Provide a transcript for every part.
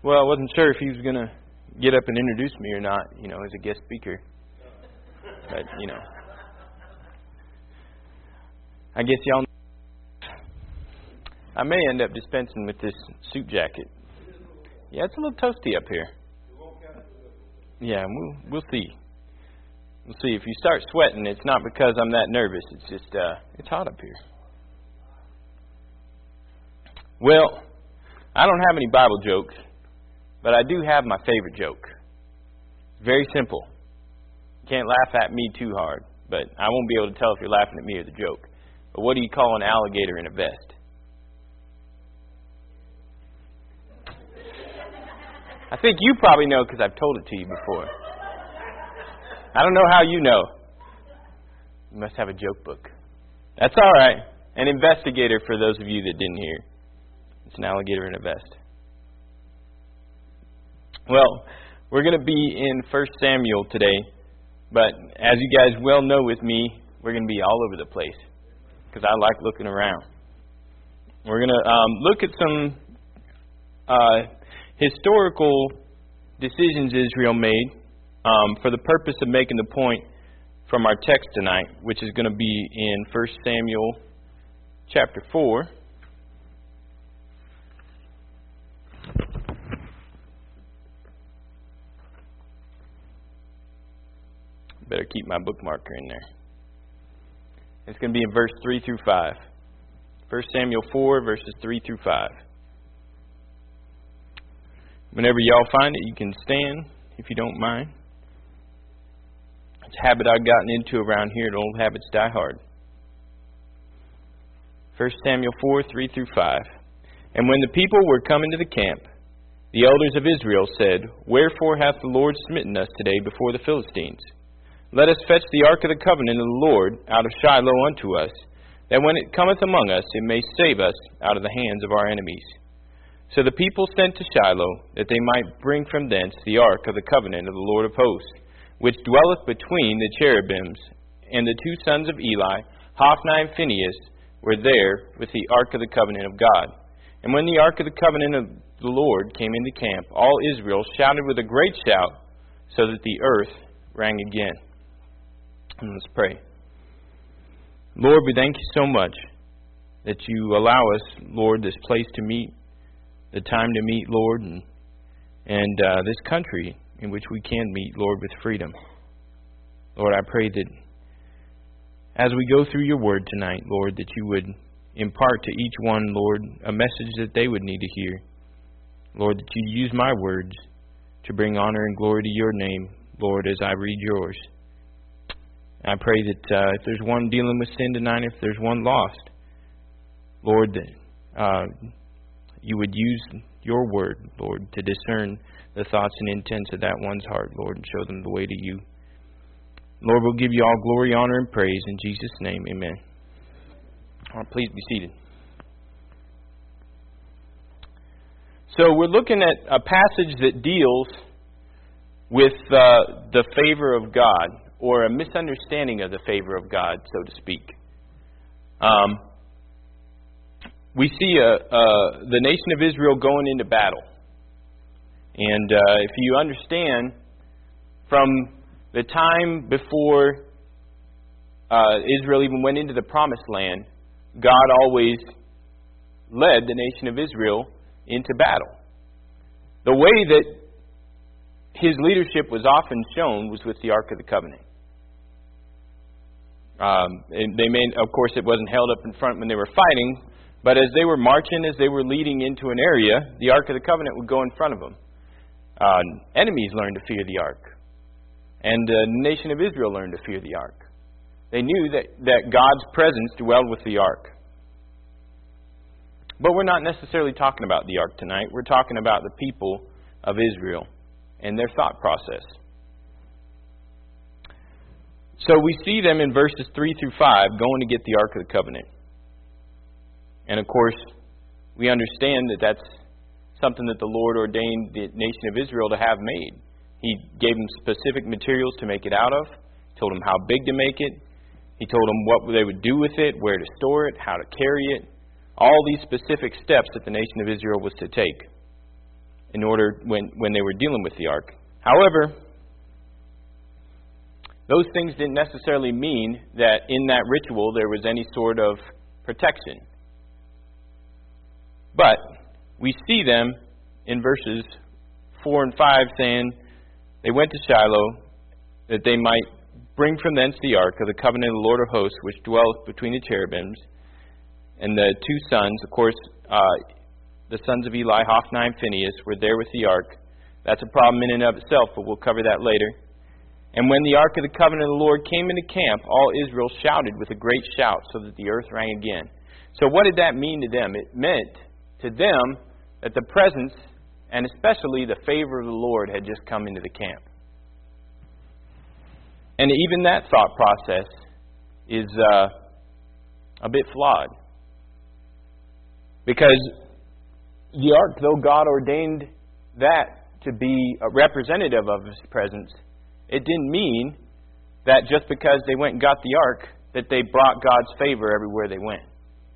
Well, I wasn't sure if he was going to get up and introduce me or not, as a guest speaker. But, I guess y'all know I may end up dispensing with this suit jacket. Yeah, it's a little toasty up here. Yeah, we'll see. We'll see. If you start sweating, it's not because I'm that nervous. It's just, it's hot up here. Well, I don't have any Bible jokes, but I do have my favorite joke. Very simple. You can't laugh at me too hard, but I won't be able to tell if you're laughing at me or the joke. But what do you call an alligator in a vest? I think you probably know because I've told it to you before. I don't know how you know. You must have a joke book. That's all right. An investigator for those of you that didn't hear. It's an alligator in a vest. Well, we're going to be in 1 Samuel today, but as you guys well know with me, we're going to be all over the place because I like looking around. We're going to look at some historical decisions Israel made for the purpose of making the point from our text tonight, which is going to be in 1 Samuel chapter 4. Better keep my bookmarker in there. It's going to be in verse 3 through 5. 1 Samuel 4, verses 3 through 5. Whenever y'all find it, you can stand, if you don't mind. It's a habit I've gotten into around here, and old habits die hard. 1 Samuel 4, 3 through 5. And when the people were come into the camp, the elders of Israel said, Wherefore hath the Lord smitten us today before the Philistines? Let us fetch the ark of the covenant of the Lord out of Shiloh unto us, that when it cometh among us, it may save us out of the hands of our enemies. So the people sent to Shiloh, that they might bring from thence the ark of the covenant of the Lord of hosts, which dwelleth between the cherubims. And the two sons of Eli, Hophni and Phinehas, were there with the ark of the covenant of God. And when the ark of the covenant of the Lord came into camp, all Israel shouted with a great shout, so that the earth rang again. And let's pray. Lord, we thank you so much that you allow us, Lord, this place to meet, the time to meet, Lord, and this country in which we can meet, Lord, with freedom. Lord, I pray that as we go through your word tonight, Lord, that you would impart to each one, Lord, a message that they would need to hear. Lord, that you use my words to bring honor and glory to your name, Lord, as I read yours. I pray that if there's one dealing with sin tonight, if there's one lost, Lord, that you would use your word, Lord, to discern the thoughts and intents of that one's heart, Lord, and show them the way to you. Lord, we'll give you all glory, honor, and praise. In Jesus' name, amen. All right, please be seated. So we're looking at a passage that deals with the favor of God, or a misunderstanding of the favor of God, so to speak. We see the nation of Israel going into battle. And if you understand, from the time before Israel even went into the promised land, God always led the nation of Israel into battle. The way that his leadership was often shown was with the Ark of the Covenant. Of course, it wasn't held up in front when they were fighting, but as they were marching, as they were leading into an area, the Ark of the Covenant would go in front of them. Enemies learned to fear the Ark, and the nation of Israel learned to fear the Ark. They knew that God's presence dwelled with the Ark. But we're not necessarily talking about the Ark tonight. We're talking about the people of Israel and their thought process. So we see them in verses 3 through 5 going to get the Ark of the Covenant. And of course, we understand that that's something that the Lord ordained the nation of Israel to have made. He gave them specific materials to make it out of, told them how big to make it. He told them what they would do with it, where to store it, how to carry it. All these specific steps that the nation of Israel was to take. in order when they were dealing with the ark. However, those things didn't necessarily mean that in that ritual there was any sort of protection. But we see them in verses 4 and 5 saying, they went to Shiloh that they might bring from thence the ark of the covenant of the Lord of hosts, which dwelleth between the cherubims. And the two sons, of course, the sons of Eli, Hophni and Phinehas, were there with the ark. That's a problem in and of itself, but we'll cover that later. And when the ark of the covenant of the Lord came into camp, all Israel shouted with a great shout, so that the earth rang again. So what did that mean to them? It meant to them that the presence, and especially the favor of the Lord, had just come into the camp. And even that thought process is a bit flawed. Because the ark, though God ordained that to be a representative of His presence, it didn't mean that just because they went and got the ark, that they brought God's favor everywhere they went.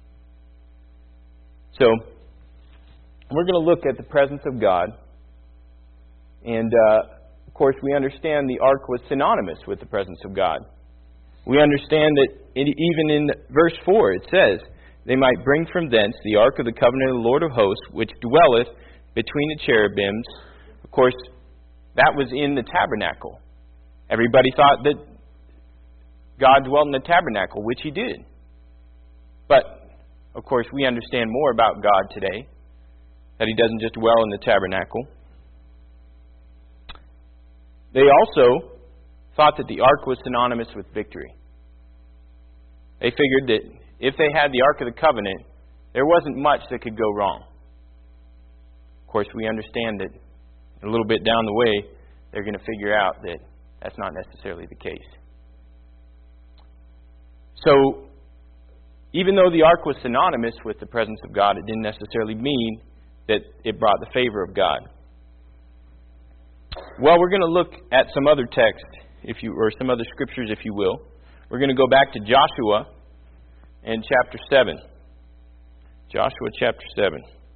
So, we're going to look at the presence of God. And, of course, we understand the ark was synonymous with the presence of God. We understand that even in verse 4 it says, they might bring from thence the ark of the covenant of the Lord of hosts, which dwelleth between the cherubims. Of course, that was in the tabernacle. Everybody thought that God dwelt in the tabernacle, which He did. But, of course, we understand more about God today, that He doesn't just dwell in the tabernacle. They also thought that the ark was synonymous with victory. They figured that if they had the Ark of the Covenant, there wasn't much that could go wrong. Of course, we understand that a little bit down the way, they're going to figure out that that's not necessarily the case. So, even though the Ark was synonymous with the presence of God, it didn't necessarily mean that it brought the favor of God. Well, we're going to look at some other texts, or some other scriptures, if you will. We're going to go back to Joshua in chapter 7. Joshua chapter 7.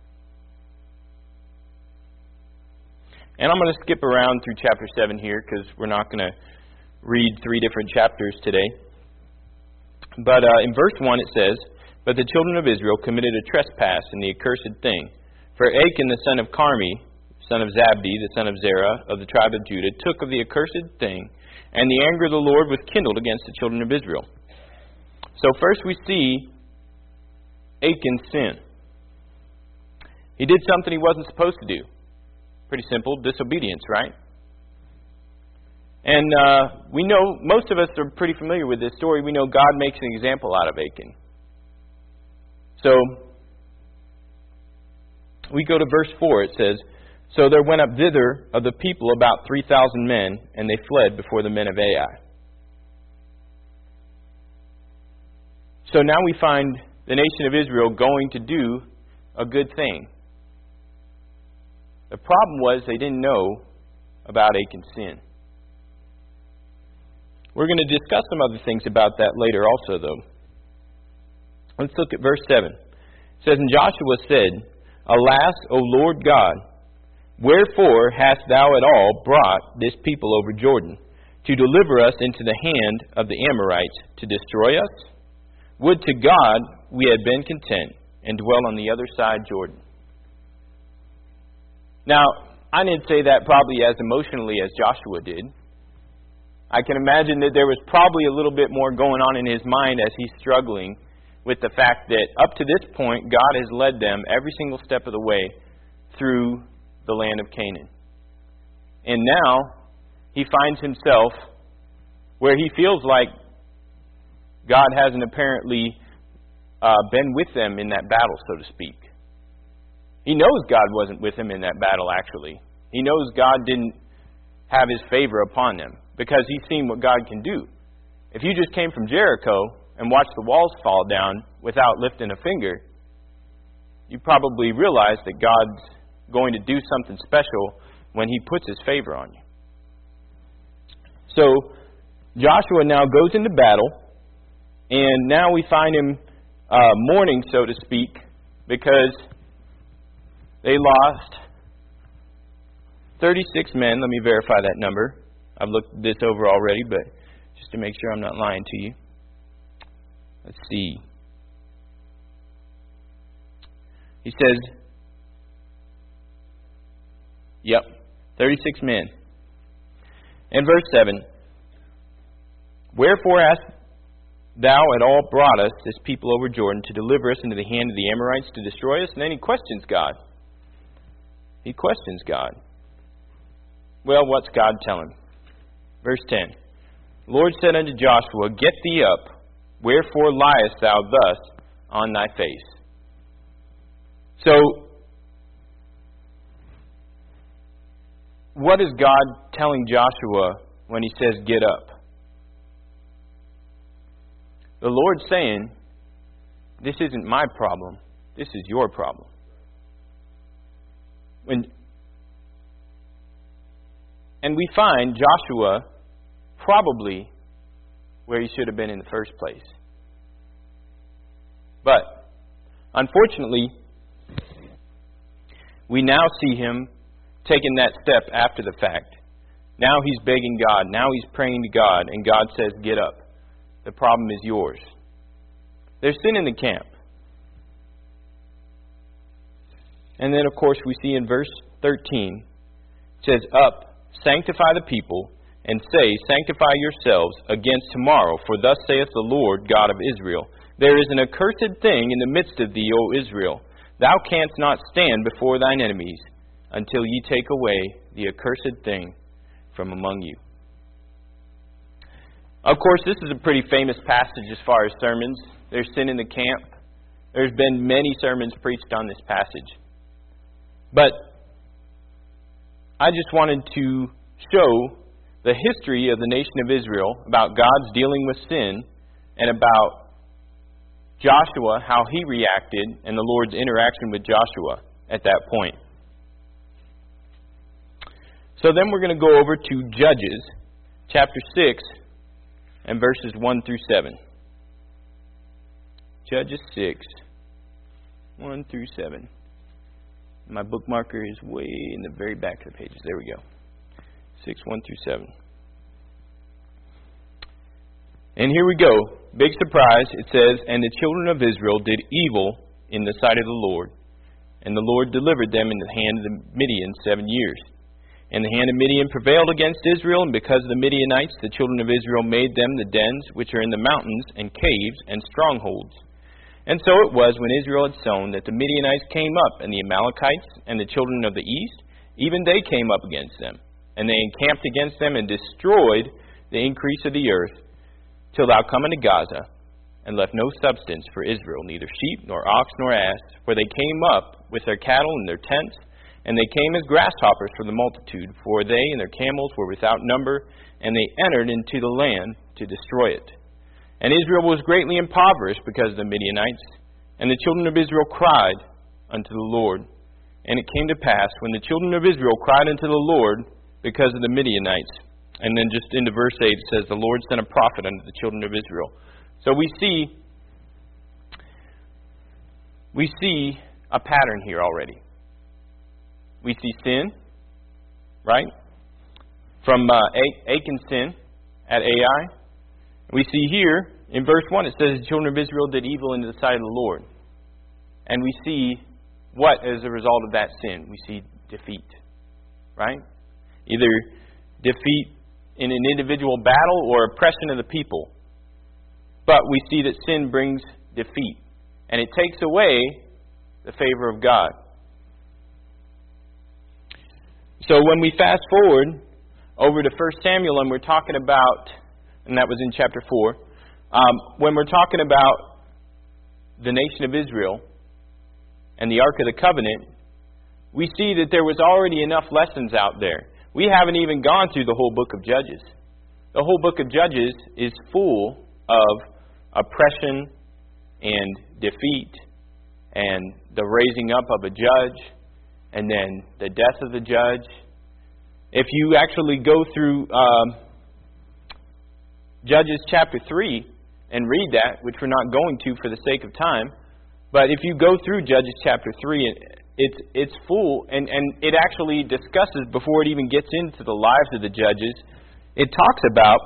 And I'm going to skip around through chapter 7 here because we're not going to read 3 different chapters today. But in verse 1 it says, But the children of Israel committed a trespass in the accursed thing. For Achan the son of Carmi, son of Zabdi, the son of Zerah, of the tribe of Judah, took of the accursed thing, and the anger of the Lord was kindled against the children of Israel. So first we see Achan's sin. He did something he wasn't supposed to do. Pretty simple, disobedience, right? And we know, most of us are pretty familiar with this story. We know God makes an example out of Achan. So, we go to verse 4. It says, So there went up thither of the people about 3,000 men, and they fled before the men of Ai. So now we find the nation of Israel going to do a good thing. The problem was they didn't know about Achan's sin. We're going to discuss some other things about that later also, though. Let's look at verse 7. It says, And Joshua said, Alas, O Lord God, wherefore hast thou at all brought this people over Jordan, to deliver us into the hand of the Amorites, to destroy us? Would to God we had been content, and dwell on the other side Jordan. Now, I didn't say that probably as emotionally as Joshua did. I can imagine that there was probably a little bit more going on in his mind as he's struggling with the fact that up to this point, God has led them every single step of the way through the land of Canaan. And now, he finds himself where he feels like God hasn't apparently been with them in that battle, so to speak. He knows God wasn't with him in that battle, actually. He knows God didn't have His favor upon them, because he's seen what God can do. If you just came from Jericho and watched the walls fall down without lifting a finger, you probably realize that God's going to do something special when He puts His favor on you. So, Joshua now goes into battle, and now we find him mourning, so to speak, because they lost 36 men. Let me verify that number. I've looked this over already, but just to make sure I'm not lying to you. Let's see. He says, 36 men. In verse 7, wherefore hast thou at all brought us, this people over Jordan, to deliver us into the hand of the Amorites to destroy us? And then he questions God. He questions God. Well, what's God telling him? Verse 10, the Lord said unto Joshua, get thee up, wherefore liest thou thus on thy face? So, what is God telling Joshua when he says, get up? The Lord's saying, this isn't my problem, this is your problem. And we find Joshua probably where he should have been in the first place. But, unfortunately, we now see him taking that step after the fact. Now he's begging God. Now he's praying to God. And God says, get up. The problem is yours. There's sin in the camp. And then, of course, we see in verse 13, it says, up, sanctify the people, and say, sanctify yourselves against tomorrow. For thus saith the Lord God of Israel, there is an accursed thing in the midst of thee, O Israel. Thou canst not stand before thine enemies until ye take away the accursed thing from among you. Of course, this is a pretty famous passage as far as sermons. There's sin in the camp. There's been many sermons preached on this passage. But I just wanted to show the history of the nation of Israel, about God's dealing with sin, and about Joshua, how he reacted, and the Lord's interaction with Joshua at that point. So then we're going to go over to Judges, chapter 6, and verses 1 through 7. Judges 6, 1 through 7. My bookmarker is way in the very back of the pages. There we go. 6, 1 through 7. And here we go. Big surprise. It says, and the children of Israel did evil in the sight of the Lord, and the Lord delivered them in the hand of the Midian 7 years. And the hand of Midian prevailed against Israel, and because of the Midianites, the children of Israel made them the dens which are in the mountains, and caves, and strongholds. And so it was, when Israel had sown, that the Midianites came up, and the Amalekites, and the children of the east, even they came up against them. And they encamped against them, and destroyed the increase of the earth, till thou come unto Gaza, and left no substance for Israel, neither sheep, nor ox, nor ass. For they came up with their cattle and their tents, and they came as grasshoppers for the multitude, for they and their camels were without number, and they entered into the land to destroy it. And Israel was greatly impoverished because of the Midianites, and the children of Israel cried unto the Lord. And it came to pass, when the children of Israel cried unto the Lord because of the Midianites, and then just into verse 8 it says, the Lord sent a prophet unto the children of Israel. So we see a pattern here already. We see sin, right? From Achan's sin at Ai. We see here, in verse 1, it says the children of Israel did evil in the sight of the Lord. And we see what as a result of that sin? We see defeat, right? Either defeat in an individual battle or oppression of the people. But we see that sin brings defeat. And it takes away the favor of God. So when we fast forward over to 1 Samuel and we're talking about, and that was in chapter 4, when we're talking about the nation of Israel and the Ark of the Covenant, we see that there was already enough lessons out there. We haven't even gone through the whole book of Judges. The whole book of Judges is full of oppression and defeat and the raising up of a judge and then the death of the judge. If you actually go through Judges chapter 3 and read that, which we're not going to for the sake of time, but if you go through Judges chapter 3 it's full, and it actually discusses, before it even gets into the lives of the judges, it talks about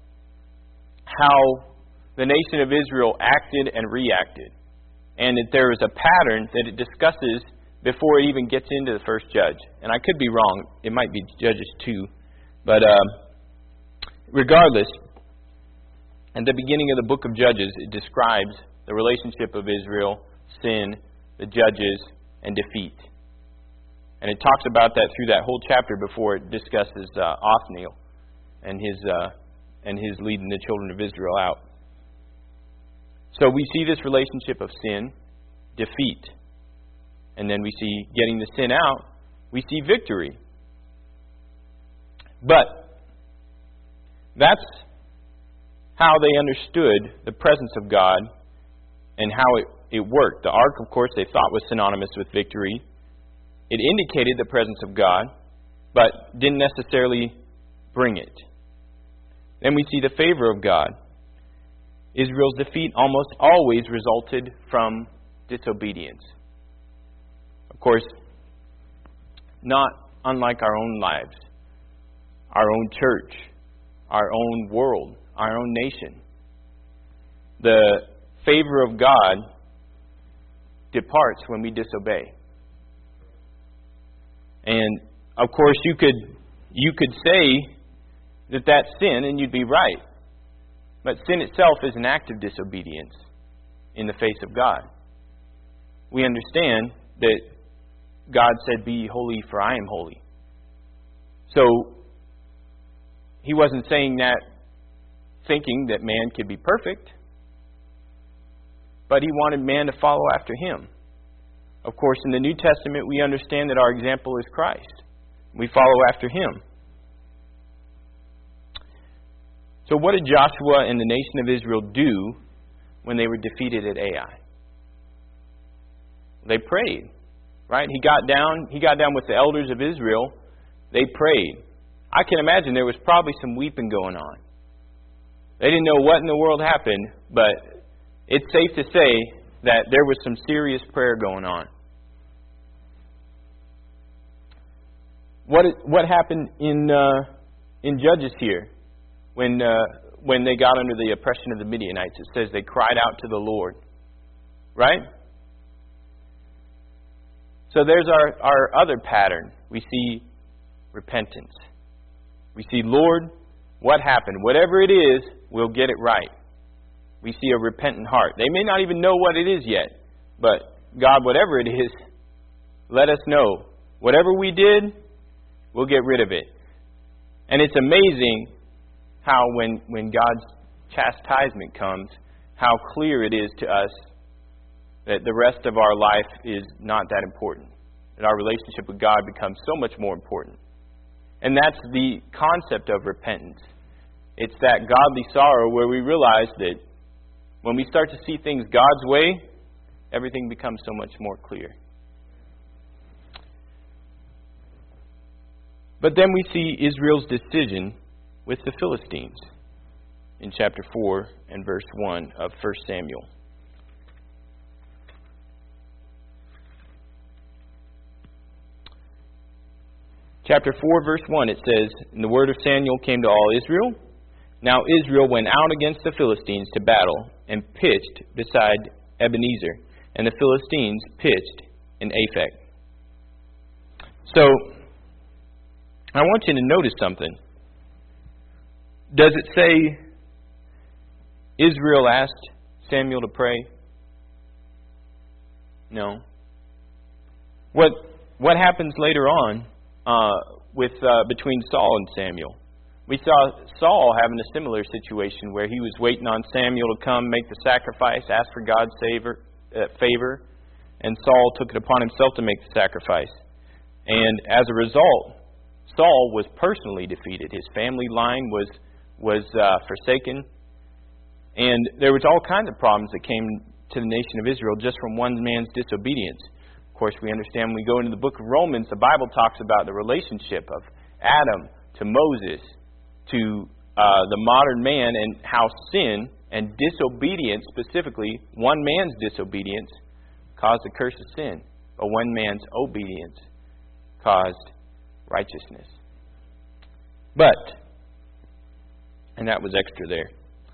how the nation of Israel acted and reacted. And that there is a pattern that it discusses before it even gets into the first judge. And I could be wrong. It might be Judges 2. But regardless, at the beginning of the book of Judges, it describes the relationship of Israel, sin, the judges, and defeat. And it talks about that through that whole chapter before it discusses Othniel and his leading the children of Israel out. So we see this relationship of sin, defeat, and then we see getting the sin out, we see victory. But that's how they understood the presence of God and how it worked. The ark, of course, they thought was synonymous with victory. It indicated the presence of God, but didn't necessarily bring it. Then we see the favor of God. Israel's defeat almost always resulted from disobedience. Of course, not unlike our own lives, our own church, our own world, our own nation. The favor of God departs when we disobey. And of course, you could say that that's sin, and you'd be right. But sin itself is an act of disobedience in the face of God. We understand that God said, "Be ye holy, for I am holy." So He wasn't saying that thinking that man could be perfect, but He wanted man to follow after Him. Of course, in the New Testament, we understand that our example is Christ. We follow after Him. So what did Joshua and the nation of Israel do when they were defeated at Ai? They prayed, right? He got down with the elders of Israel. They prayed. I can imagine there was probably some weeping going on. They didn't know what in the world happened, but it's safe to say that there was some serious prayer going on. What happened in Judges here? When they got under the oppression of the Midianites, it says they cried out to the Lord. Right? So there's our other pattern. We see repentance. We see, Lord, what happened? Whatever it is, we'll get it right. We see a repentant heart. They may not even know what it is yet, but God, whatever it is, let us know. Whatever we did, we'll get rid of it. And it's amazing how when God's chastisement comes, how clear it is to us that the rest of our life is not that important. That our relationship with God becomes so much more important. And that's the concept of repentance. It's that godly sorrow where we realize that when we start to see things God's way, everything becomes so much more clear. But then we see Israel's decision with the Philistines in chapter 4 and verse 1 of 1 Samuel. Chapter 4, verse 1, it says, "And the word of Samuel came to all Israel. Now Israel went out against the Philistines to battle, and pitched beside Ebenezer, and the Philistines pitched in Aphek." So, I want you to notice something. Does it say Israel asked Samuel to pray? No. What happens later on between Saul and Samuel? We saw Saul having a similar situation where he was waiting on Samuel to come make the sacrifice, ask for God's favor, and Saul took it upon himself to make the sacrifice. And as a result, Saul was personally defeated. His family line was forsaken. And there was all kinds of problems that came to the nation of Israel just from one man's disobedience. Of course, we understand when we go into the book of Romans, the Bible talks about the relationship of Adam to Moses to the modern man, and how sin and disobedience, specifically one man's disobedience, caused the curse of sin. but one man's obedience caused righteousness. But, and that was extra there,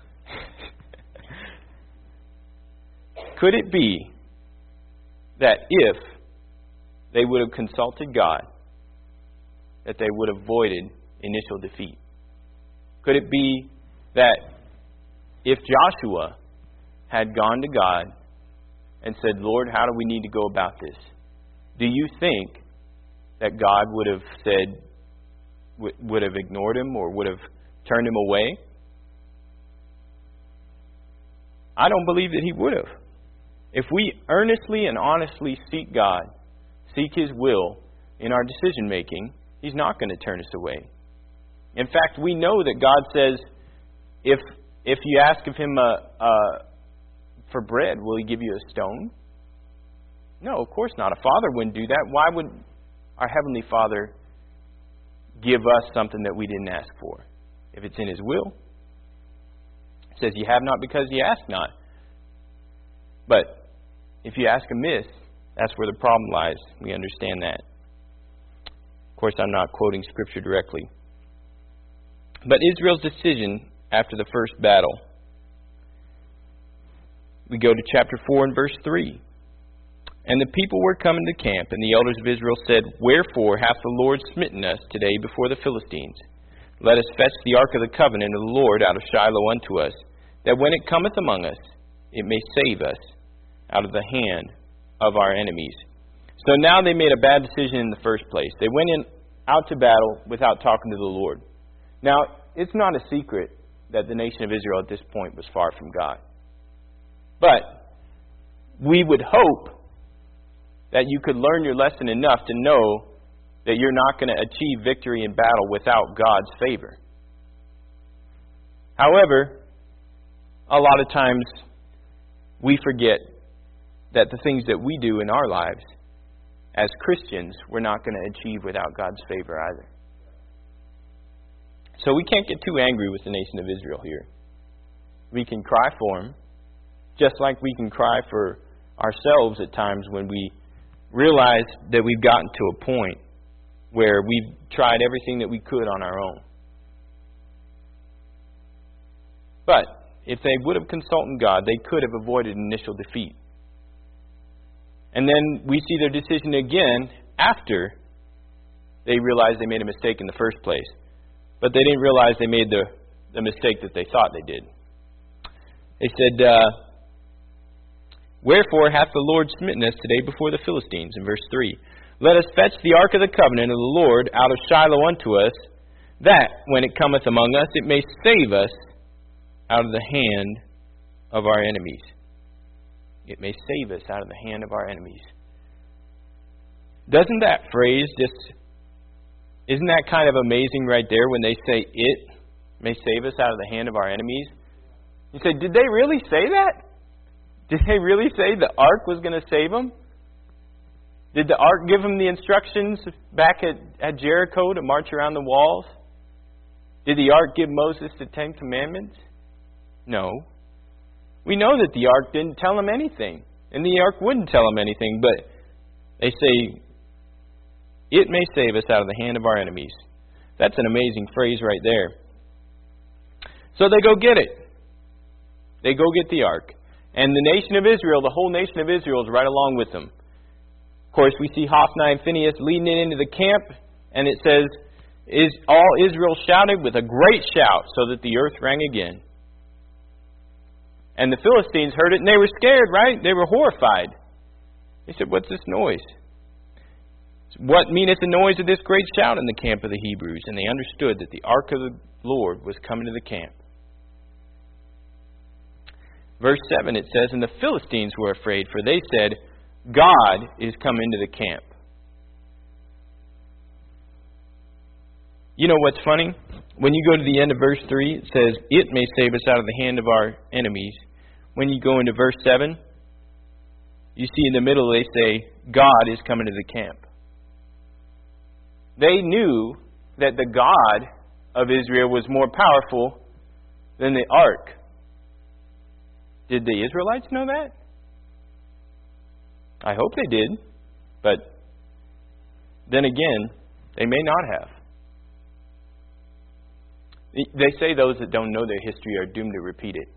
could it be that if they would have consulted God, that they would have avoided initial defeat? Could it be that if Joshua had gone to God and said, Lord, how do we need to go about this? Do you think that God would have said, would have ignored him or would have turned him away? I don't believe that he would have. If we earnestly and honestly seek God, seek His will in our decision making, He's not going to turn us away. In fact, we know that God says, if you ask of Him for bread, will He give you a stone? No, of course not. A father wouldn't do that. Why would our Heavenly Father give us something that we didn't ask for? If it's in His will. It says, you have not because you ask not. But if you ask amiss, that's where the problem lies. We understand that. Of course, I'm not quoting Scripture directly. But Israel's decision after the first battle. We go to chapter 4 and verse 3. And the people were coming to camp, and the elders of Israel said, Wherefore hath the Lord smitten us today before the Philistines? Let us fetch the ark of the covenant of the Lord out of Shiloh unto us, that when it cometh among us, it may save us out of the hand of our enemies. So now they made a bad decision in the first place. They went out to battle without talking to the Lord. Now, it's not a secret that the nation of Israel at this point was far from God. But we would hope that you could learn your lesson enough to know that you're not going to achieve victory in battle without God's favor. However, a lot of times we forget that the things that we do in our lives as Christians, we're not going to achieve without God's favor either. So we can't get too angry with the nation of Israel here. We can cry for them, just like we can cry for ourselves at times when we realize that we've gotten to a point where we've tried everything that we could on our own. But if they would have consulted God, they could have avoided initial defeat. And then we see their decision again after they realized they made a mistake in the first place. But they didn't realize they made the mistake that they thought they did. They said, Wherefore hath the Lord smitten us today before the Philistines? In verse 3. Let us fetch the ark of the covenant of the Lord out of Shiloh unto us, that when it cometh among us, it may save us out of the hand of our enemies. It may save us out of the hand of our enemies. Doesn't that phrase isn't that kind of amazing right there when they say it may save us out of the hand of our enemies? You say, did they really say that? Did they really say the ark was going to save them? Did the ark give them the instructions back at Jericho to march around the walls? Did the ark give Moses the 10 Commandments? No. We know that the ark didn't tell them anything. And the ark wouldn't tell them anything. But they say, it may save us out of the hand of our enemies. That's an amazing phrase right there. So they go get it. They go get the ark. And the nation of Israel, the whole nation of Israel is right along with them. Of course, we see Hophni and Phinehas leading it into the camp. And it says, all Israel shouted with a great shout so that the earth rang again. And the Philistines heard it and they were scared, right? They were horrified. They said, what's this noise? What meaneth the noise of this great shout in the camp of the Hebrews? And they understood that the ark of the Lord was coming to the camp. Verse 7, it says, And the Philistines were afraid, for they said, God is come into the camp. You know what's funny? When you go to the end of verse 3, it says, It may save us out of the hand of our enemies. When you go into verse 7, you see in the middle they say, God is coming to the camp. They knew that the God of Israel was more powerful than the ark. Did the Israelites know that? I hope they did. But then again, they may not have. They say those that don't know their history are doomed to repeat it.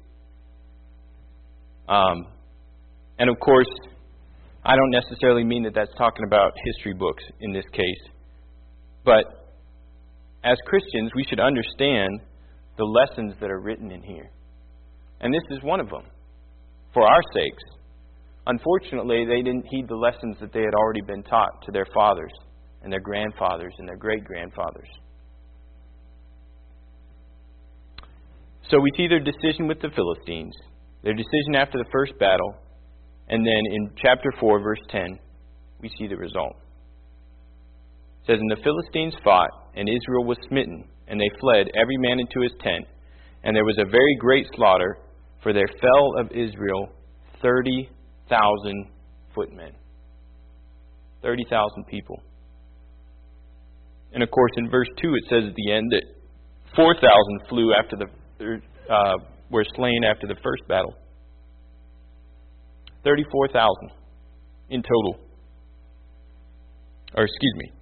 And of course, I don't necessarily mean that that's talking about history books in this case. But as Christians, we should understand the lessons that are written in here. And this is one of them, for our sakes. Unfortunately, they didn't heed the lessons that they had already been taught to their fathers and their grandfathers and their great-grandfathers. So we see their decision with the Philistines, their decision after the first battle, and then in chapter 4, verse 10, we see the result. It says, "And the Philistines fought, and Israel was smitten, and they fled, every man into his tent. And there was a very great slaughter, for there fell of Israel 30,000 footmen." 30,000 people. And of course, in verse 2, it says at the end that 4,000 flew after were slain after the first battle. 34,000 in total. Or excuse me.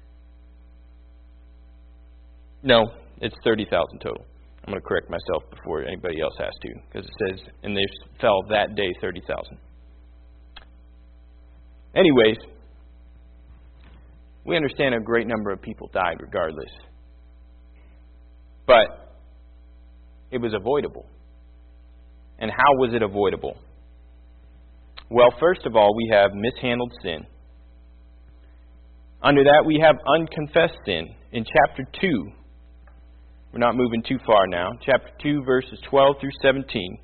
No, it's 30,000 total. I'm going to correct myself before anybody else has to, because it says, "And they fell that day 30,000. Anyways, we understand a great number of people died regardless. But it was avoidable. And how was it avoidable? Well, first of all, we have mishandled sin. Under that, we have unconfessed sin. In chapter 2, we're not moving too far now, chapter 2, verses 12 through 17.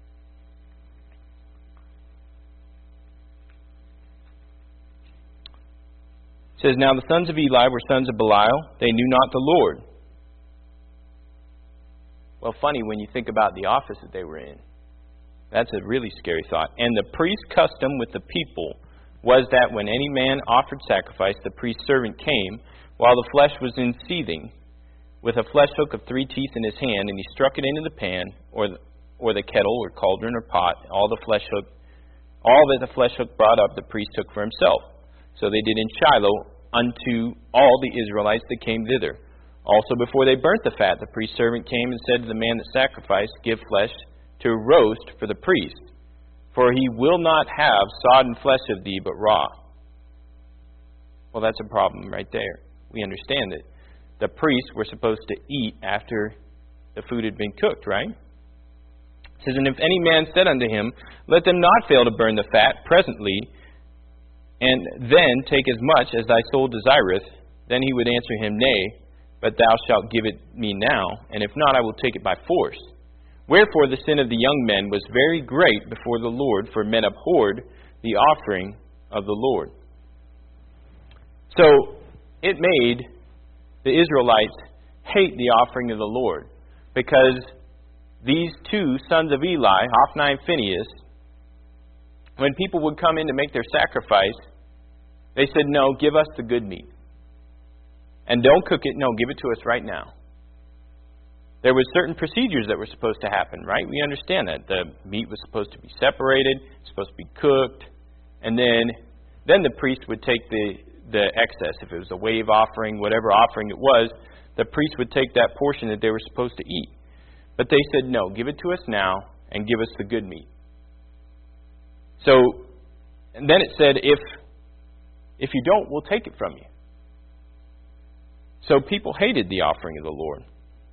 It says, "Now the sons of Eli were sons of Belial. They knew not the Lord." Well, funny when you think about the office that they were in. That's a really scary thought. "And the priest's custom with the people was that when any man offered sacrifice, the priest's servant came, while the flesh was in seething, with a flesh hook of 3 teeth in his hand, and he struck it into the pan, or the kettle, or cauldron, or pot. All that the flesh hook brought up, the priest took for himself. So they did in Shiloh unto all the Israelites that came thither. Also before they burnt the fat, the priest's servant came and said to the man that sacrificed, Give flesh to roast for the priest, for he will not have sodden flesh of thee, but raw." Well, that's a problem right there. We understand that the priests were supposed to eat after the food had been cooked, right? It says, "And if any man said unto him, Let them not fail to burn the fat presently, and then take as much as thy soul desireth, then he would answer him, Nay, but thou shalt give it me now, and if not, I will take it by force. Wherefore the sin of the young men was very great before the Lord, for men abhorred the offering of the Lord." So it made the Israelites hate the offering of the Lord, because these two sons of Eli, Hophni and Phinehas, when people would come in to make their sacrifice, they said, "No, give us the good meat. And don't cook it. No, give it to us right now." There were certain procedures that were supposed to happen, right? We understand that. The meat was supposed to be separated, supposed to be cooked, and then the priest would take the excess. If it was a wave offering, whatever offering it was, the priest would take that portion that they were supposed to eat. But they said, "No, give it to us now and give us the good meat." So, and then it said, if you don't, we'll take it from you. So people hated the offering of the Lord.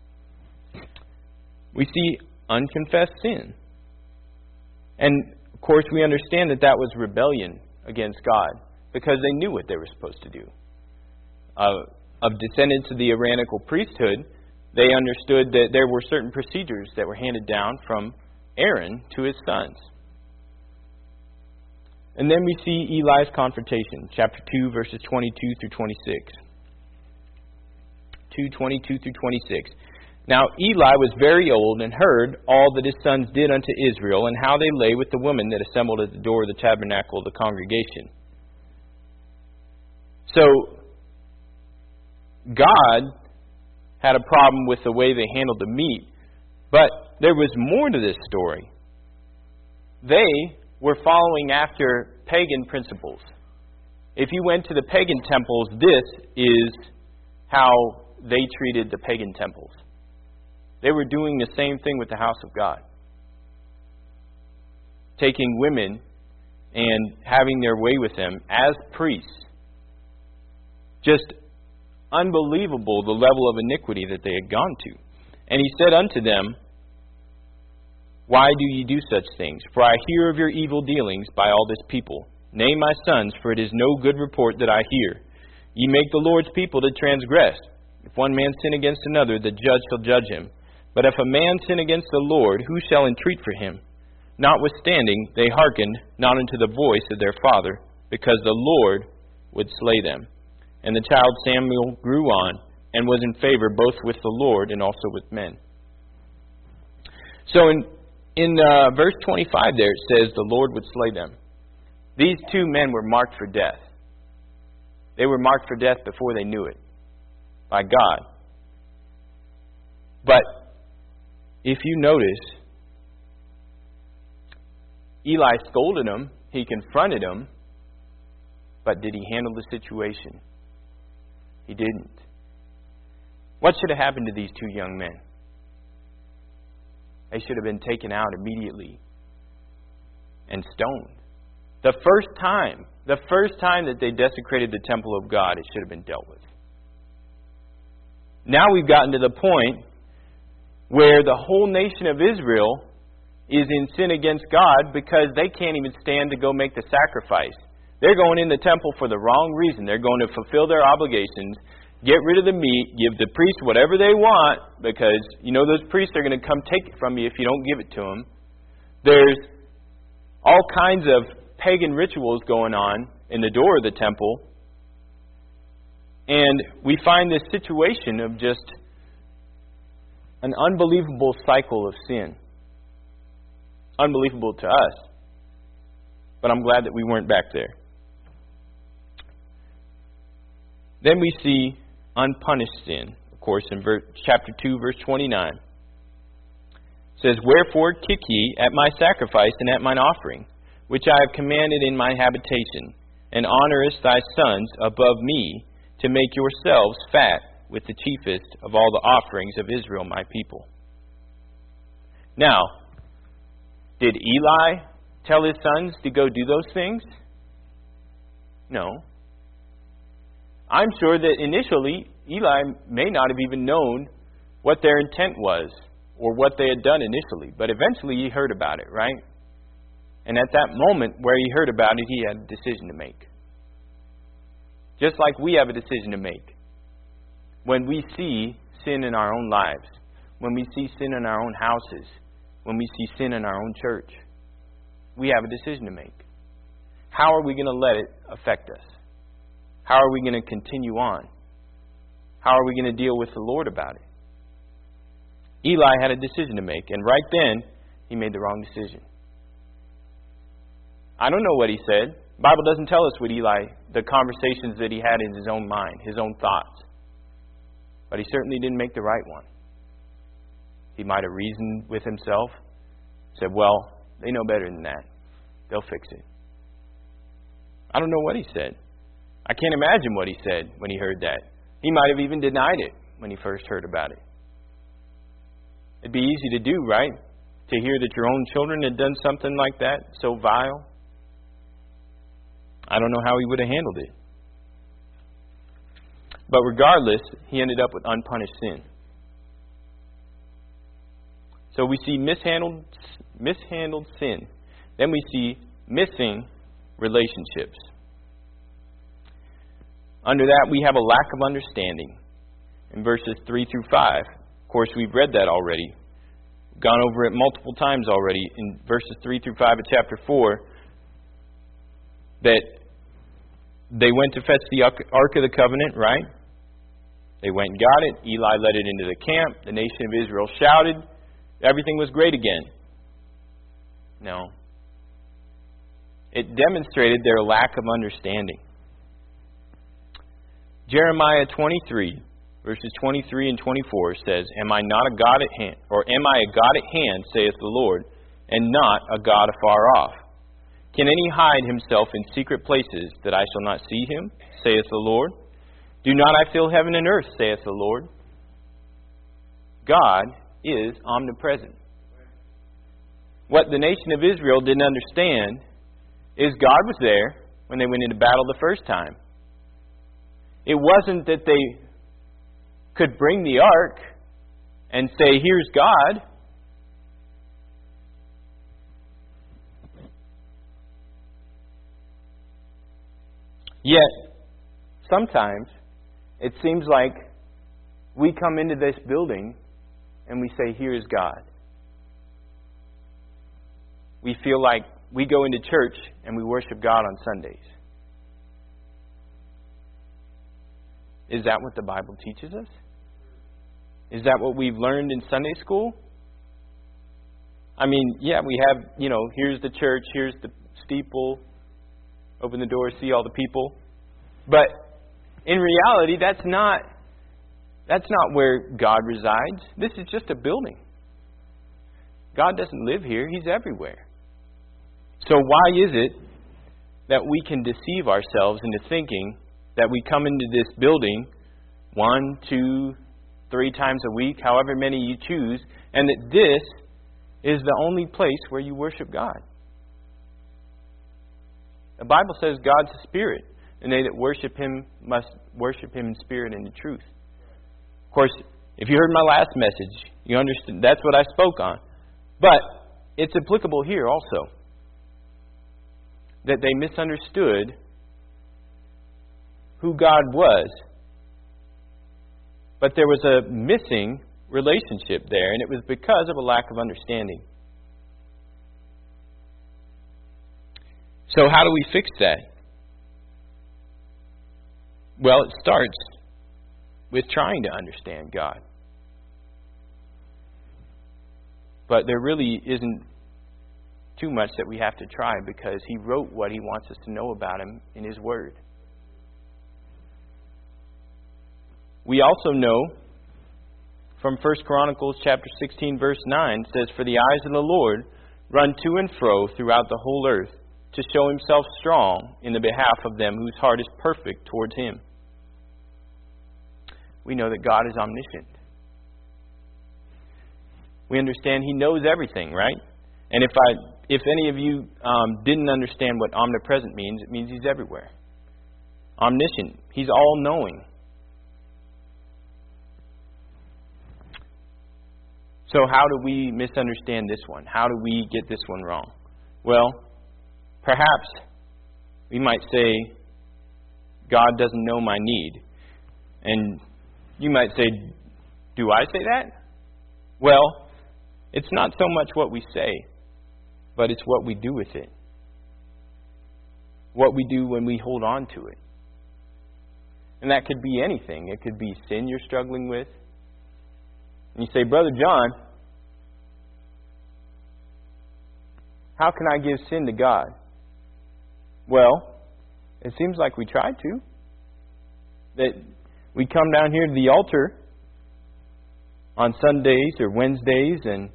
We see unconfessed sin. And, of course, we understand that was rebellion against God, because they knew what they were supposed to do. Of descendants of the Aaronical priesthood, they understood that there were certain procedures that were handed down from Aaron to his sons. And then we see Eli's confrontation, chapter 2, verses 22 through 26. 2:22 through 26. "Now Eli was very old, and heard all that his sons did unto Israel, and how they lay with the women that assembled at the door of the tabernacle of the congregation." So, God had a problem with the way they handled the meat, but there was more to this story. They were following after pagan principles. If you went to the pagan temples, this is how they treated the pagan temples. They were doing the same thing with the house of God. Taking women and having their way with them as priests. Just unbelievable the level of iniquity that they had gone to. And he said unto them, Why do ye do such things? For I hear of your evil dealings by all this people. Nay, my sons, for it is no good report that I hear. Ye make the Lord's people to transgress. If one man sin against another, the judge shall judge him. But if a man sin against the Lord, who shall entreat for him? Notwithstanding, they hearkened not unto the voice of their father, because the Lord would slay them. And the child Samuel grew on, and was in favor both with the Lord and also with men. So in verse 25 there, it says the Lord would slay them. These two men were marked for death. They were marked for death before they knew it, by God. But if you notice, Eli scolded him, he confronted him, but did he handle the situation? He didn't. What should have happened to these two young men? They should have been taken out immediately and stoned. The first time that they desecrated the temple of God, it should have been dealt with. Now we've gotten to the point where the whole nation of Israel is in sin against God because they can't even stand to go make the sacrifice. They're going in the temple for the wrong reason. They're going to fulfill their obligations, get rid of the meat, give the priests whatever they want, because, those priests are going to come take it from you if you don't give it to them. There's all kinds of pagan rituals going on in the door of the temple. And we find this situation of just an unbelievable cycle of sin. Unbelievable to us. But I'm glad that we weren't back there. Then we see unpunished sin, of course, in chapter 2, verse 29. It says, Wherefore kick ye at my sacrifice and at mine offering, which I have commanded in my habitation, and honourest thy sons above me, to make yourselves fat with the chiefest of all the offerings of Israel my people. Now, did Eli tell his sons to go do those things? No. I'm sure that initially Eli may not have even known what their intent was or what they had done initially, but eventually he heard about it, right? And at that moment where he heard about it, he had a decision to make. Just like we have a decision to make. When we see sin in our own lives, when we see sin in our own houses, when we see sin in our own church, we have a decision to make. How are we going to let it affect us? How are we going to continue on? How are we going to deal with the Lord about it? Eli had a decision to make, and right then, he made the wrong decision. I don't know what he said. The Bible doesn't tell us what the conversations that he had in his own mind, his own thoughts. But he certainly didn't make the right one. He might have reasoned with himself, said, well, they know better than that. They'll fix it. I don't know what he said. I can't imagine what he said when he heard that. He might have even denied it when he first heard about it. It'd be easy to do, right? To hear that your own children had done something like that, so vile. I don't know how he would have handled it. But regardless, he ended up with unpunished sin. So we see mishandled sin. Then we see missing relationships. Under that, we have a lack of understanding in verses 3 through 5. Of course, we've read that already. Gone over it multiple times already in verses 3 through 5 of chapter 4, that they went to fetch the Ark of the Covenant, right? They went and got it. Eli led it into the camp. The nation of Israel shouted. Everything was great again. No. It demonstrated their lack of understanding. Jeremiah 23, verses 23 and 24 says, Am I not a God at hand, or am I a God at hand, saith the Lord, and not a God afar off? Can any hide himself in secret places that I shall not see him, saith the Lord? Do not I fill heaven and earth, saith the Lord? God is omnipresent. What the nation of Israel didn't understand is God was there when they went into battle the first time. It wasn't that they could bring the ark and say, here's God. Yet, sometimes, it seems like we come into this building and we say, here is God. We feel like we go into church and we worship God on Sundays. Is that what the Bible teaches us? Is that what we've learned in Sunday school? I mean, yeah, we have, here's the church, here's the steeple, open the door, see all the people. But in reality, that's not where God resides. This is just a building. God doesn't live here. He's everywhere. So why is it that we can deceive ourselves into thinking that we come into this building 1, 2, 3 times a week, however many you choose, and that this is the only place where you worship God? The Bible says God's a spirit, and they that worship Him must worship Him in spirit and in truth. Of course, if you heard my last message, you understand that's what I spoke on. But it's applicable here also. That they misunderstood who God was. But there was a missing relationship there, and it was because of a lack of understanding. So how do we fix that? Well, it starts with trying to understand God. But there really isn't too much that we have to try, because He wrote what He wants us to know about Him in His Word. We also know from 1 Chronicles chapter 16 verse 9, it says, "For the eyes of the Lord run to and fro throughout the whole earth, to show Himself strong in the behalf of them whose heart is perfect towards Him." We know that God is omniscient. We understand He knows everything, right? And if any of you didn't understand what omnipresent means, it means He's everywhere. Omniscient. He's all-knowing. So how do we misunderstand this one? How do we get this one wrong? Well, perhaps we might say, God doesn't know my need. And you might say, do I say that? Well, it's not so much what we say, but it's what we do with it. What we do when we hold on to it. And that could be anything. It could be sin you're struggling with. And you say, Brother John, how can I give sin to God? Well, it seems like we try to. That we come down here to the altar on Sundays or Wednesdays and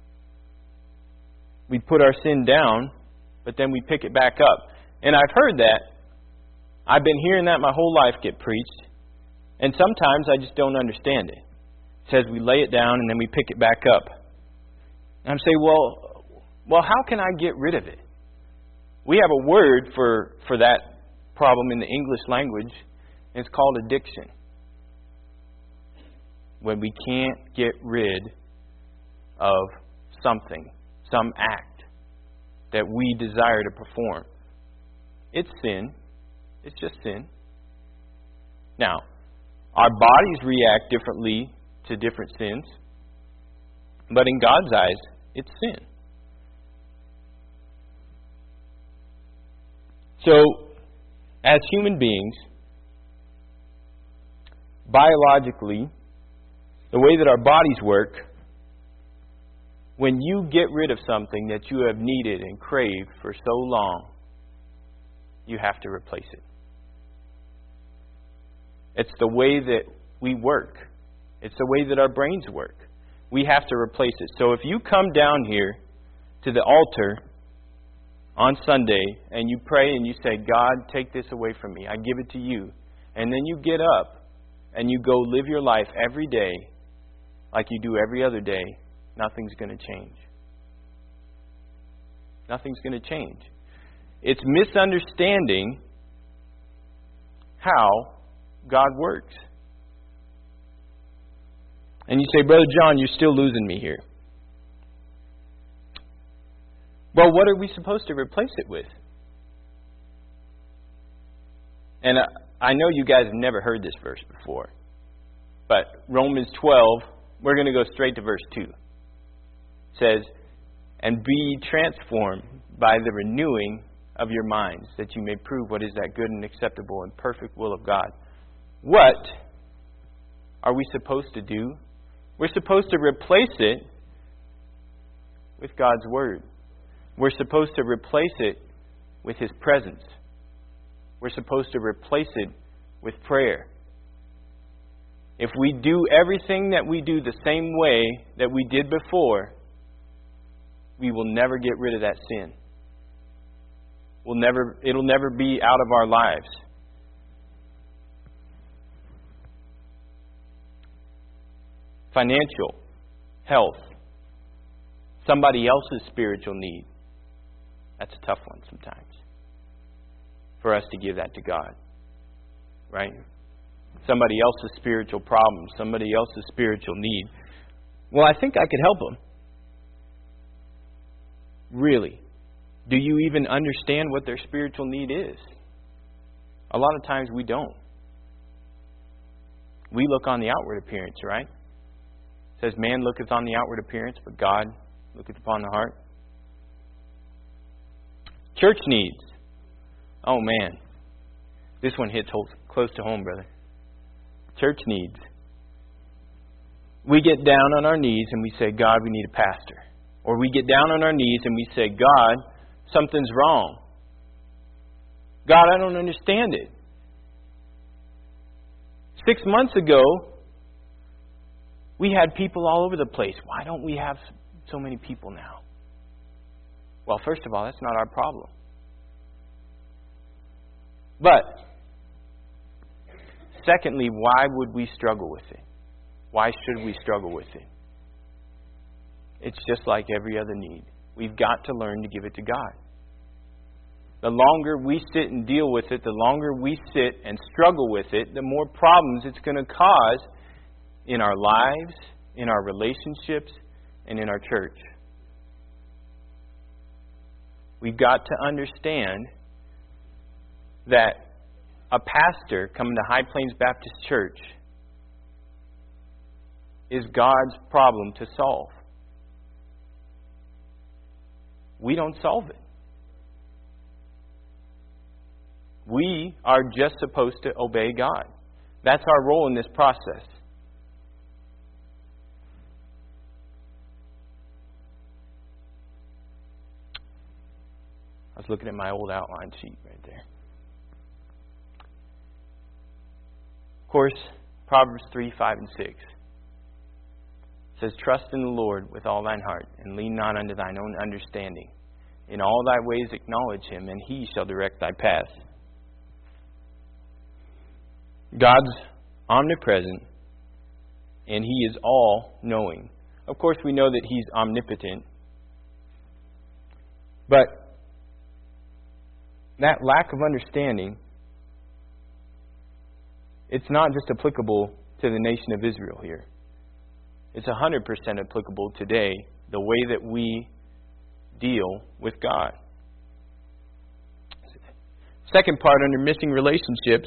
we put our sin down, but then we pick it back up. And I've heard that. I've been hearing that my whole life get preached. And sometimes I just don't understand it. It says we lay it down and then we pick it back up. And I'm saying, well, how can I get rid of it? We have a word for that problem in the English language, and it's called addiction. When we can't get rid of something, some act that we desire to perform. It's sin. It's just sin. Now, our bodies react differently to different sins, but in God's eyes, it's sin. So, as human beings, biologically, the way that our bodies work, when you get rid of something that you have needed and craved for so long, you have to replace it. It's the way that we work. It's the way that our brains work. We have to replace it. So if you come down here to the altar on Sunday and you pray and you say, God, take this away from me. I give it to you. And then you get up and you go live your life every day like you do every other day, nothing's going to change. Nothing's going to change. It's misunderstanding how God works. And you say, Brother John, you're still losing me here. Well, what are we supposed to replace it with? And I know you guys have never heard this verse before. But Romans 12, we're going to go straight to verse 2. It says, and be transformed by the renewing of your minds, that you may prove what is that good and acceptable and perfect will of God. What are we supposed to do? We're supposed to replace it with God's Word. We're supposed to replace it with His presence. We're supposed to replace it with prayer. If we do everything that we do the same way that we did before, we will never get rid of that sin. It'll never be out of our lives. Financial, health, somebody else's spiritual need. That's a tough one sometimes. For us to give that to God. Right? Somebody else's spiritual problem, somebody else's spiritual need. Well, I think I could help them. Really? Do you even understand what their spiritual need is? A lot of times we don't. We look on the outward appearance, right? It says, man looketh on the outward appearance, but God looketh upon the heart. Church needs. Oh man. This one hits close to home, brother. Church needs. We get down on our knees and we say, God, we need a pastor. Or we get down on our knees and we say, God, something's wrong. God, I don't understand it. 6 months ago, we had people all over the place. Why don't we have so many people now? Well, first of all, that's not our problem. But, secondly, why would we struggle with it? Why should we struggle with it? It's just like every other need. We've got to learn to give it to God. The longer we sit and deal with it, the longer we sit and struggle with it, the more problems it's going to cause in our lives, in our relationships, and in our church. We've got to understand that a pastor coming to High Plains Baptist Church is God's problem to solve. We don't solve it. We are just supposed to obey God. That's our role in this process. I was looking at my old outline sheet right there. Of course, Proverbs 3, 5, and 6 says, trust in the Lord with all thine heart, and lean not unto thine own understanding. In all thy ways acknowledge Him, and He shall direct thy path. God's omnipresent, and He is all-knowing. Of course, we know that He's omnipotent. But that lack of understanding, it's not just applicable to the nation of Israel here. It's 100% applicable today, the way that we deal with God. Second part under missing relationships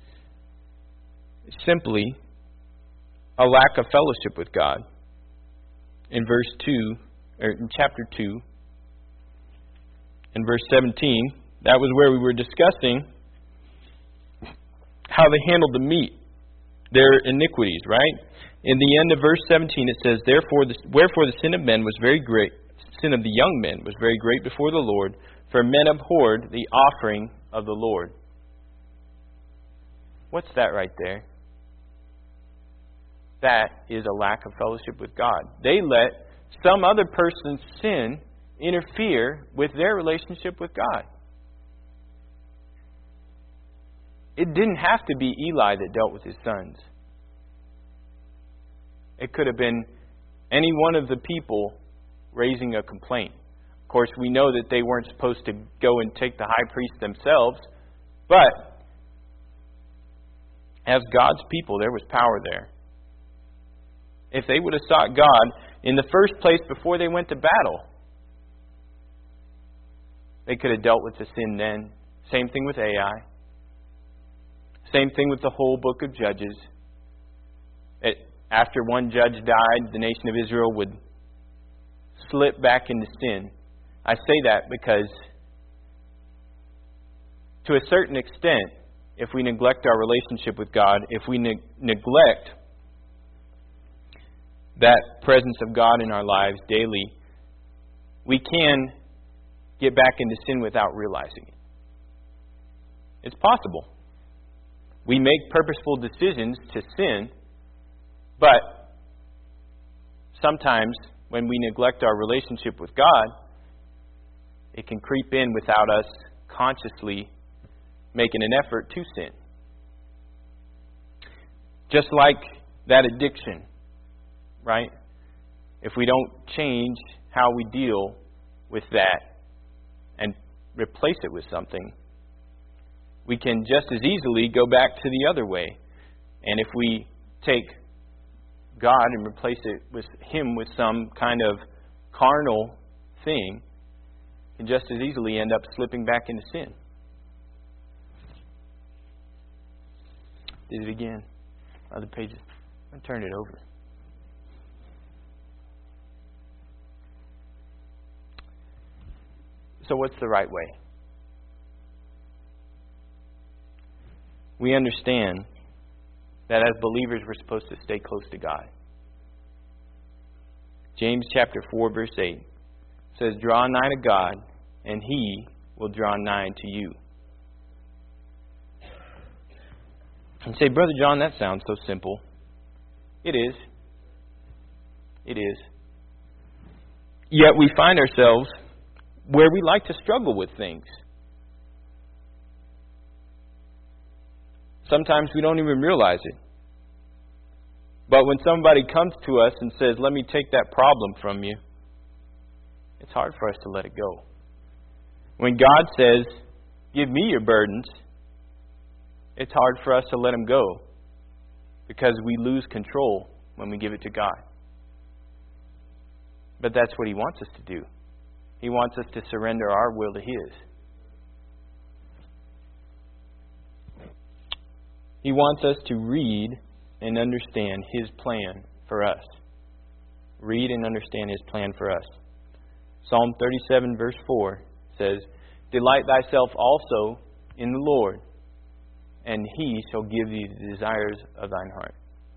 is simply a lack of fellowship with God. In verse 2, or in chapter 2, in verse 17, that was where we were discussing how they handled the meat, their iniquities, right? In the end of verse 17 it says, wherefore the sin of men was very great, sin of the young men was very great before the Lord, for men abhorred the offering of the Lord. What's that right there? That is a lack of fellowship with God. They let some other person's sin interfere with their relationship with God. It didn't have to be Eli that dealt with his sons. It could have been any one of the people raising a complaint. Of course, we know that they weren't supposed to go and take the high priest themselves, but as God's people, there was power there. If they would have sought God in the first place before they went to battle, they could have dealt with the sin then. Same thing with Ai. Same thing with the whole book of Judges. After one judge died, the nation of Israel would slip back into sin. I say that because, to a certain extent, if we neglect our relationship with God, if we neglect that presence of God in our lives daily, we can get back into sin without realizing it. It's possible. We make purposeful decisions to sin, but sometimes when we neglect our relationship with God, it can creep in without us consciously making an effort to sin. Just like that addiction, right? If we don't change how we deal with that and replace it with something, we can just as easily go back to the other way. And if we take God and replace it with Him with some kind of carnal thing, we can just as easily end up slipping back into sin. Did it again. Other pages. I'll turn it over. So what's the right way? We understand that as believers we're supposed to stay close to God. James chapter 4 verse 8 says, "Draw nigh to God, and He will draw nigh to you." And say, "Brother John, that sounds so simple." It is. It is. Yet we find ourselves where we like to struggle with things. Sometimes we don't even realize it. But when somebody comes to us and says, "Let me take that problem from you," it's hard for us to let it go. When God says, "Give me your burdens," it's hard for us to let them go because we lose control when we give it to God. But that's what He wants us to do. He wants us to surrender our will to His. He wants us to read and understand His plan for us. Read and understand His plan for us. Psalm 37 verse 4 says, "Delight thyself also in the Lord, and He shall give thee the desires of thine heart."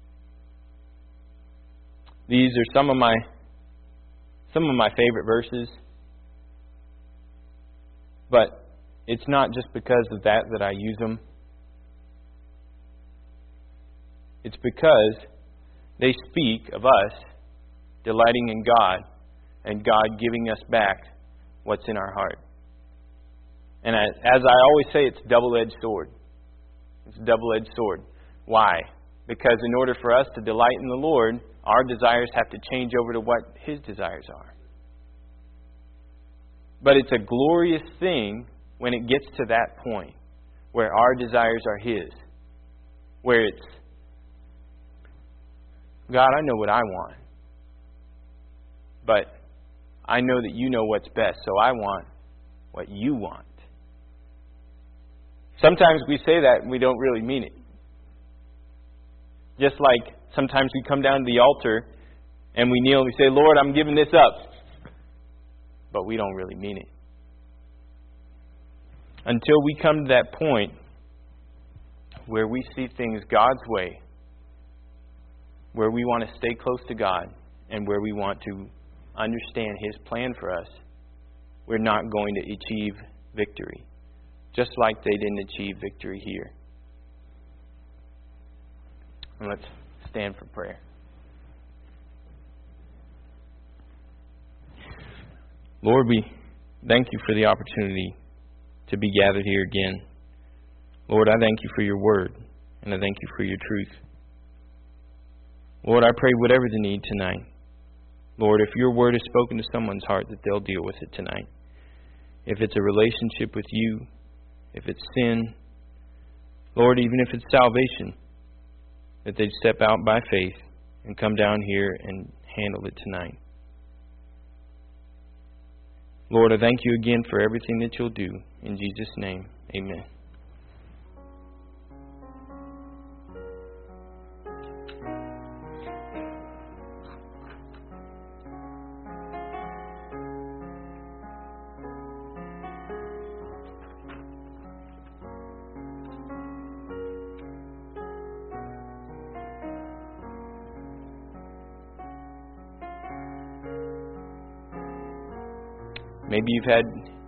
These are some of my favorite verses. But it's not just because of that I use them. It's because they speak of us delighting in God and God giving us back what's in our heart. And as I always say, it's a double-edged sword. It's a double-edged sword. Why? Because in order for us to delight in the Lord, our desires have to change over to what His desires are. But it's a glorious thing when it gets to that point where our desires are His. Where it's, "God, I know what I want. But I know that You know what's best, so I want what You want." Sometimes we say that and we don't really mean it. Just like sometimes we come down to the altar and we kneel and we say, "Lord, I'm giving this up." But we don't really mean it. Until we come to that point where we see things God's way, where we want to stay close to God, and where we want to understand His plan for us, we're not going to achieve victory. Just like they didn't achieve victory here. And let's stand for prayer. Lord, we thank you for the opportunity to be gathered here again. Lord, I thank you for your word, and I thank you for your truth. Lord, I pray whatever the need tonight. Lord, if your word is spoken to someone's heart, that they'll deal with it tonight. If it's a relationship with you, if it's sin, Lord, even if it's salvation, that they'd step out by faith and come down here and handle it tonight. Lord, I thank you again for everything that you'll do. In Jesus' name, amen. Maybe you've had